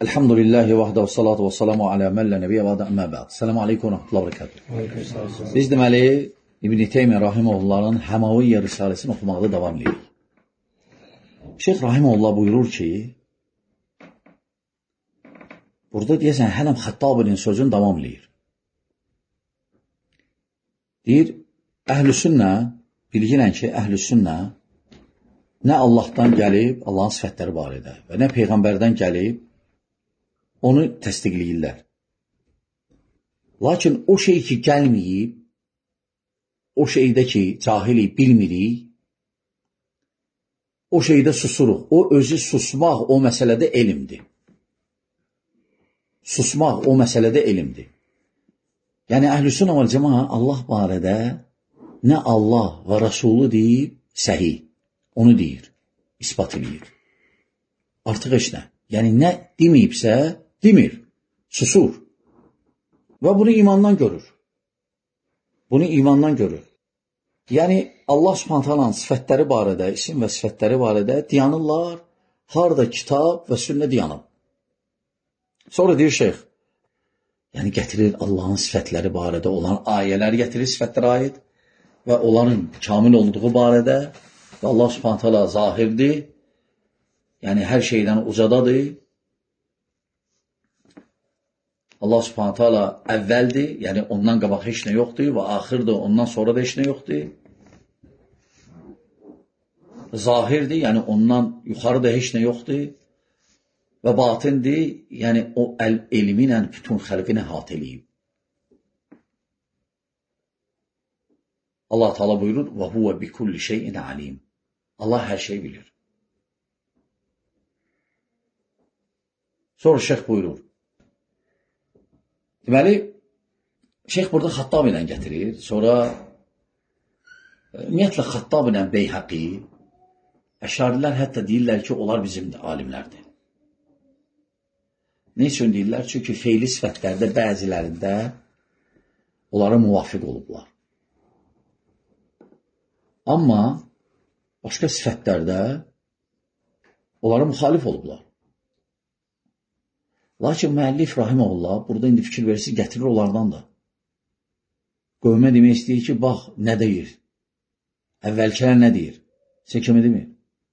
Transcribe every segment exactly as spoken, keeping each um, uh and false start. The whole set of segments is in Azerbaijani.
Elhamdülillahi vahdə və salatu və salamu alə məllə nəbiyyə və adə əmmə bəd. Selamu aleykum və rəhmətullah və bərəkətuhu. Biz deməli İbn-i Teymiyyə Rahiməhullahın Həmaviyyə Risaləsini oxumaqda davam edirik. Şeyx Rahiməhullah buyurur ki, burada deyəsən hələm Xəttabinin sözünü davam edir. Deyir, əhl-i sünnə, bilgilən ki, əhl-i sünnə nə Allahdan gəlib, Allahın sifətləri barədə və nə Peyğəmbərdən gəlib, onu təsdiqləyirlər. Lakin o şey ki, gəlməyib, o şeydə ki, cahilik bilmirik, o şeydə susuruq. O özü susmaq o məsələdə elmdir. Susmaq o məsələdə elmdir. Yəni, əhl-i sünnə vəl cəmaə Allah barədə nə Allah və Rasulü deyib, səhih, onu deyir, ispat edir. Artıq heç nə. Yəni, nə deməyibsə, demir, susur. Və bunu imandan görür. Bunu imandan görür. Yəni, Allah Subhanahu taalanın sifətləri barədə, isim və sifətləri barədə dayanırlar, harada kitab və sünnə dayanır. Sonra deyir şeyx, yəni gətirir Allahın sifətləri barədə olan ayələri gətirir sifətlərə aid və onların kamil olduğu barədə və Allah Subhanahu taala zahirdir, yəni hər şeydən ucadadır. Allah Subhanahu taala əvvəldir, yəni ondan qabaq heç nə yoxdur və axırdır, ondan sonra da heç nə yoxdur. Zahirdir, yəni ondan yuxarıda heç nə yoxdur və batindir, yəni o elmi ilə bütün xəlqini əhatə eləyib. Allah Teala buyurur: "Və huve bi kulli şeyin alim." Allah hər şeyi bilir. Sonra şeyx buyurur. Deməli, şeyx burada Xattab ilə gətirir. Sonra ümumiyyətlə Xattab ilə Beyhəqi, Əşarilər hətta deyirlər ki, onlar bizim alimlərdir. Ne üçün deyirlər? Çünki feili sifətlərdə bəzilərində onlara müvafiq olublar. Amma başqa sifətlərdə onlara müxalif olublar. Lakin müəllif Rahiməhullah burada indi fikir verirsə gətirir onlardan da. Qövmə demək istəyir ki, bax, nə deyir? Əvvəlkilər nə deyir? Sən kimi demir?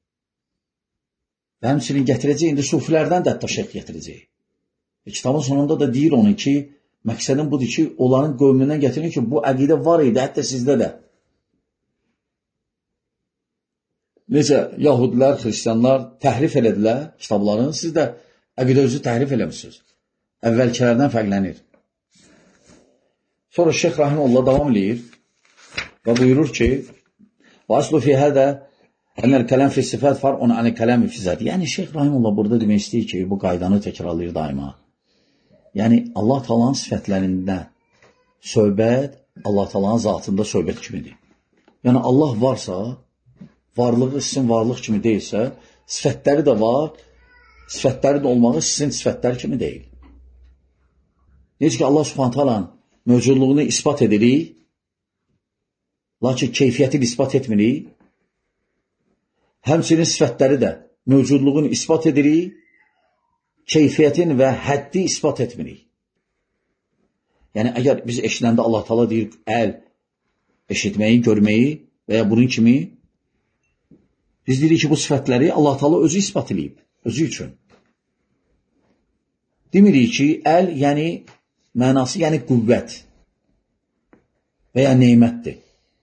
Və həmçinin gətirəcək, indi sufilərdən də hətta şeyx gətirəcək. E, kitabın sonunda da deyir onu ki, məqsədin budur ki, onların qövmündən gətirin ki, bu əqidə var idi, hətta sizdə də. Necə yahudilər, xristiyanlar təhrif elədilər kitablarını, siz də əqidə özü təhrif eləmişsiniz. Əvvəlkilərdən fərqlənir. Sonra Şeyx Rahiməhullah davam edir və buyurur ki, "Vaslu fi hada enel kelam fi sifat far'un an kelam fi zat." Yəni Şeyx Rahiməhullah burada demək istəyir ki, bu qaydanı təkrarlayır daima. Yəni Allah Taala'nın sifətlərində söhbət Allah Taala'nın zatında söhbət kimidir. Yəni Allah varsa, varlığı sizin varlıq kimi deyilsə, sifətləri də var, sifətləri də olmağı sizin sifətlər kimi deyil. Necə ki Allah Subhanahu Taala'nın mövcudluğunu isbat edirik, lakin keyfiyyətini isbat etmirik. Həmçinin sifətləri də mövcudluğunu isbat edirik, keyfiyyətin və həddi isbat etmirik. Yəni, əgər biz eşidəndə Allah Taala deyir, əl, eşitməyi, görməyi və ya bunun kimi, biz deyirik ki, bu sifətləri Allah Taala özü isbat edib, özü üçün. Demirik ki, əl, yəni, mənası, yəni qüvvət və ya neymətdir.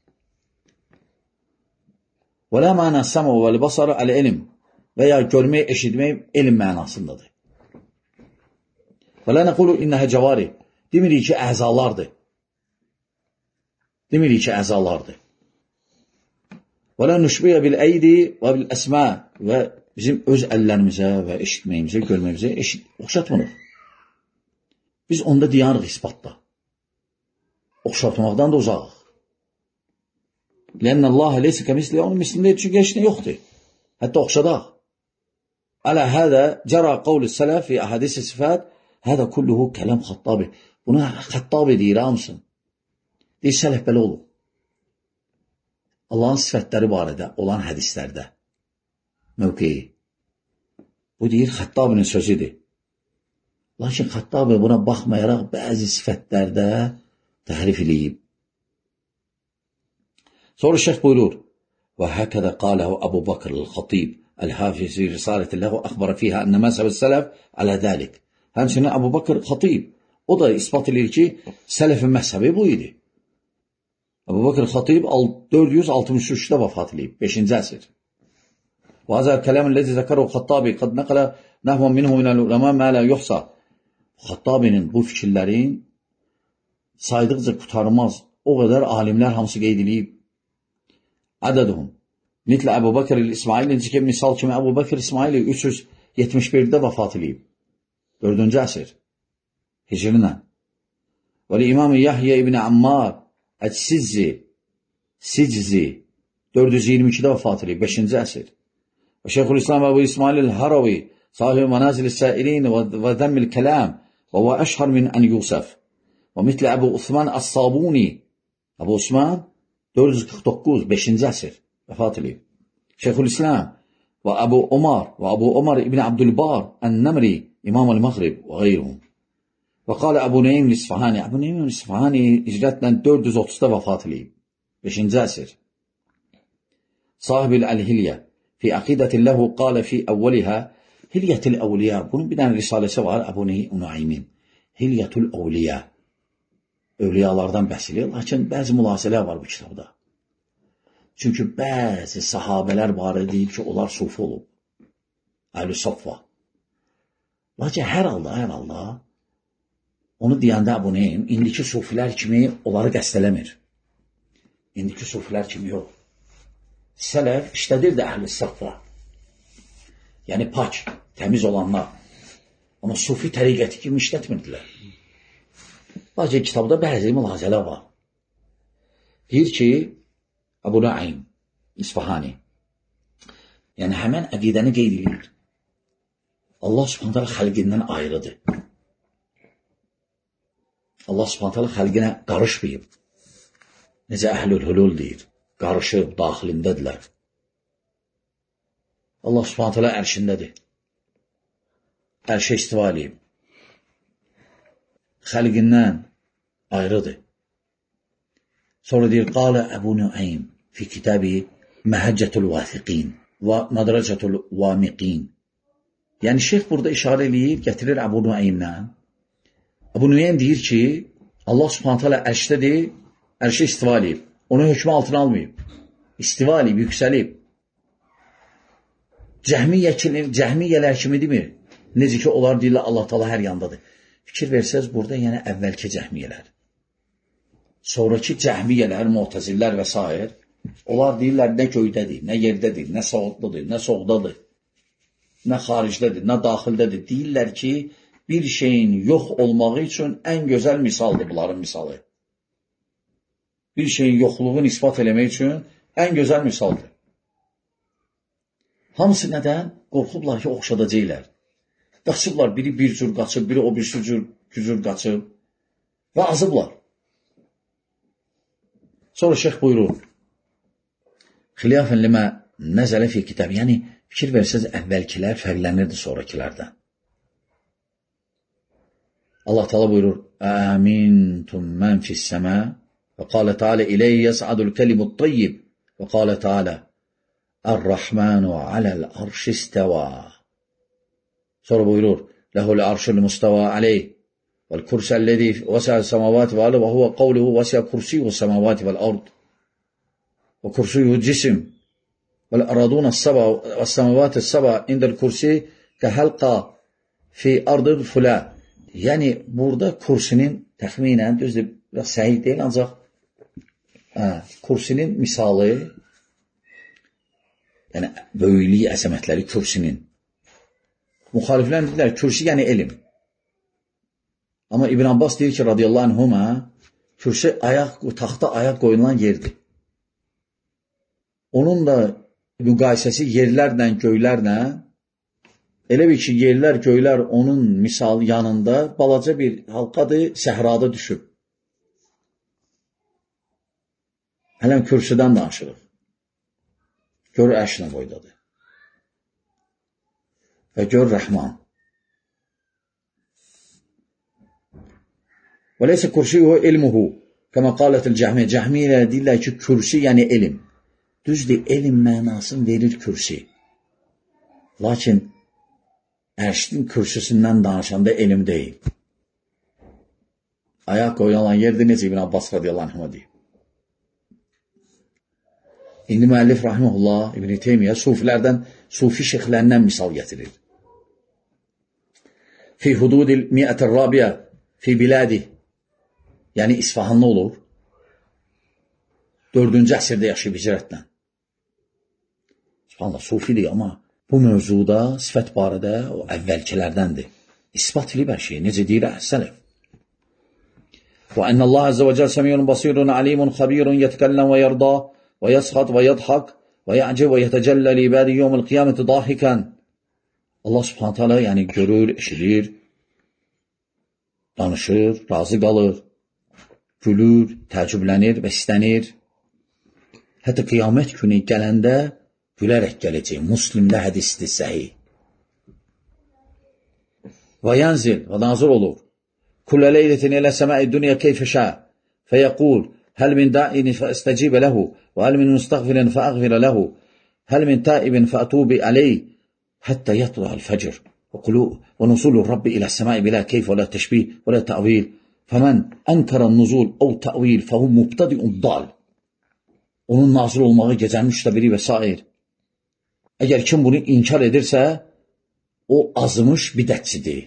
Və lə mənə səmə və l-basarı əl-elm və ya görmək, eşitmək elm mənasındadır. Və lə nəqulu innəhə cəvari, demirik ki, əzalardır. Demirik ki, əzalardır. Və lə nüşbiyə bil-əydi və bil-əsmə və bizim öz əllərimizə və eşitməyimizə, görməyimizə oxşatmırıq. Biz onda deyanırıq isbatda. Oxşatmaqdan da uzaqıq. Lənə Allah leysə kəmisli, onun mislində çünki heç nə yoxdur. Hətta oxşadaq. Ələ hədə cəra qavli sələf fi əhədisi sifət, hədə kulluhu kələm Xattabi. Buna Xattabi deyir, hamısın. Deyir, sələf belə olur. Allahın sifətləri barədə olan hədislərdə mövqeyi. Bu deyir, Xattabinin sözüdür. Lakin Xattabi buna baxmayaraq bəzi sifətlərdə təhrif eləyib. Sonra şeyh buyurur: "Və həkədə qaləhu Əbu Bakr el-Xatib el-Hafiz fi risaleti ləhu əxbara fiha ənə məzhəb-i sələf alə dəlik." Həmçinin Əbu Bakr Xatib o da ispat edir ki, sələfin məzhəbi bu idi. Əbu Bakr Xatib dörd yüz altmış üçdə vəfat edib, beşinci əsr. Və hazır kələmin ləzi zəkəru Xattabi qad nəqələ nəhvən minhu minəl uləmə mə lə yuxsa. Xattabinin bu fikirlərin saydıqca qutarmaz o qədər alimlər hamısı qeyd edib. Ədəduhum. Mitlə Əbu Bakr el-İsmaili, necə ki, misal kimi Əbu Bakr İsmaili üç yüz yetmiş birdə vəfat edib. dördüncü əsr. Hicrinə. Və İmam-ı Yahya ibn Ammar Əc-Sizzi Siczi dörd yüz iyirmi ikidə vəfat edib, beşinci əsr. Və Şeyxülislam Əbu İsmail el-Haravi sahib Manazil-i-Səirin və Dəmmil Kəlam və və əşhar min ən Yusuf. Və mitlə Əbu Osman Əs-Sabuni Əbu Osman dörd yüz qırx doqquz, beşinci əsr vəfat edib. Şeyxülislam və Əbu Omar və Əbu Omar ibn Abdülbar Ən-Nəmri İmam el-Məğrib və qeyruhum. Və qalə Əbu Neym l-İsfahani. Əbu Neym l-İsfahani icrətlə dörd yüz otuzda vəfat edib, beşinci əsr. Sahib el-Hilyə fi əqidətilləhu qalə fi əvvəlihə Hilyətil-Əvliyə. Bunun bir dənə risaləsi var Əbu Nuaymin. Hilyətul-Əvliyə. Övliyalardan bəhsedilir, lakin bəzi mülahizələr var bu kitabda. Çünki bəzi sahabələr barədə deyib ki, onlar sufi olub. Əhl-i Safva. Lakin hər halda, hər halda onu deyəndə Əbu Neym, indiki sufilər kimi onları qəsd eləmir. İndiki sufilər kimi yox. Sələf işlədirdi Əhl-i Safva. Yəni pak, təmiz olanlar. Amma sufi təriqəti kimi işlətmirdilər. Lakin kitabda bəzi mülahizələr var. Deyir ki, Əbu Nuaym İsfahani, yəni həmən əqidəni qeyd edir. Allah Subhanahu taala xəlqindən ayrıdır. Allah Subhanahu taala xəlqinə qarışmayıb. Necə Əhlül-Hülul deyir, qarışıb, daxilindədirlər. Allah Subhanahu taala ərşindədir. Ərşə istiva eləyib. Xəlqindən ayrıdır. Sonra deyir, qalə Əbu Nuaym fi kitabı Məhəccətul Vasiqin və Madracatul Vamiqin. Yəni, şeyx burada işarə eləyib, gətirir Əbu Nuaymlə. Əbu Nuaym deyir ki, Allah Subhanahu taala ərşdədir, ərşə istiva eləyib. Onu hökmü altına almayıb. İstiva eləyib, yüksəlib. Cəhmiyyələr kimi demir. Necə ki, onlar deyirlər, Allah taala hər yandadır. Fikir versəz, burada yəni əvvəlki cəhmiyyələr. Sonraki cəhmiyyələr, mu'təzillər və s. Onlar deyirlər, nə göydədir, nə yerdədir, nə soğudludur, nə soğudadır, nə xaricdədir, nə daxildədir. Deyirlər ki, bir şeyin yox olmağı üçün ən gözəl misaldır bunların misalı. Bir şeyin yoxluğunu ispat eləmək üçün ən gözəl misaldır. Hamısı nədən? Qorxublar ki, oxşadacaqlar. Qaçıblar, biri bir cür qaçıb, biri o bir cür, cür qaçıb və azıblar. Sonra şeyx buyurur, xilafən limə nəzələ fi kitab, yəni fikir versəz əvvəlkilər fərqlənirdi sonrakilərdən. Allah Teala buyurur, əmintum mən fis-səmə və qalə Teala iləyyə yəs'adul kəlimut tayyib və qalə Teala Ər-Rahmanu aləl arşistəvə. Sonra buyurur, ləhul arşul mustava aleyh vel kursəl-ləzi vəsi'əl səmavati və alə və huvə qavluhu vəsi'ə kursiyyu səmavati vəl-ard və kursiyyu cisim vəl-əradun əs-səbə və səmavati əs-səbə indəl kursi kəhəlqa fi ardın fulə. Yəni, burada kursinin təxminən, düzdür, biraz səhih deyil, ancaq hə, kursinin misalı, yəni böyüklük əzəmətləri kürsinin. Müxaliflər deyirlər, kürsi yəni elm. Amma İbn Abbas deyir ki, radiyallahu anhuma, kürsi ayaq, taxta ayaq qoyulan yerdir. Onun da müqayisəsi yerlərlə, göylərlə, elə bir ki, yerlər, göylər onun misal yanında balaca bir halqadır, səhrada düşüb. Hələm kürsüdən danışırıq. Gör ərşinə boydadır. Və gör Rəhman. Və leysə kursiyuhu ilmuhu. Kəmə qalətül cəhmiyə. Cəhmiyə deyirlər ki, kürsi yəni elm. Düzdür, elm mənasını verir kürsi. Lakin ərşin kürsüsündən danışanda elm deyil. Ayaq qoyulan yerdə necə İbn Abbas radiyallahu anh deyib. İndi müəllif rahimehullah İbn Teymiyyə sufilərdən, sufi şeyxlərindən misal gətirir. Fi hududil mi'ətir rabiyə fi biladi, yəni İsfahanlı olur. Dördüncü əsrdə yaşayıb hicrətlə. Subhanallah, sufidir, amma bu mövzuda sifət barədə o əvvəlkilərdəndir. İsbat edib hər şeyi, necə deyir Əhsəlif. Və ennəllaha əzzə və cəl səmiyyun basirun alimun xabirun yətkəllən və yərda və yəsxat və yədhaq və yəcib və yətəcəllə li-ibədi yevmil qiyaməti dahikən. Allah subhanət hələ yəni görür, eşidir, danışır, razı qalır, gülür, təəccüblənir və istənir. Hətta qiyamət günü gələndə gülərək gələcək. Müslimdə hədisdir səhih. Və yənzil və nazır olur. Kullə leylətin ilə səməi dünya keyfə şə fəyəqul həl min daini fəəstəcibə ləhu və həl min müstəğfirin fəəğfirə ləhu həl min taibin fəətubi əleyh həttə yətlu'al fəcr və nuzulur Rabbi ilə səməi bilə keyf və lə təşbih və lə təvil fəmən ənkərən nuzul əv təvil fəhum mubtadiun dal. Onun nazil olmağı gecənin üçdə biri və s. Əgər kim bunu inkar edirsə, o azmış bidətçidir.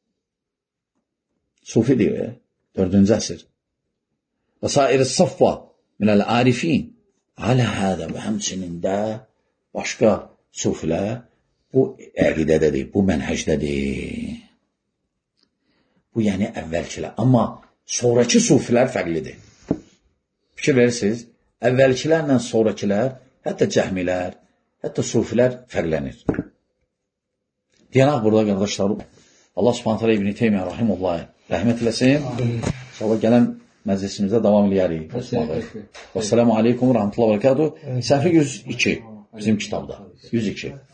Sufi deyir, dördüncü əsr. Və sair safva minəl arifin alə hədə və həmçinin də başqa sufilər bu əqidədədir, bu mənhəcdədir. Bu yəni əvvəlkilər. Amma sonraki sufilər fərqlidir. Fikir verirsiniz, əvvəlkilərlə sonrakilər, hətta cəhmilər, hətta sufilər fərqlənir. Deyənək burada, qardaşlarım, Allah subhanət hələ İbn Teymiyyə rahimullah rəhmət eləsin. İnşallah gələn məclisimizdə davam eləyərik. Vəssalamu aleykum və rəhmətullah və bərəkatuhu. Səhifə yüz iki bizim kitabda. yüz iki.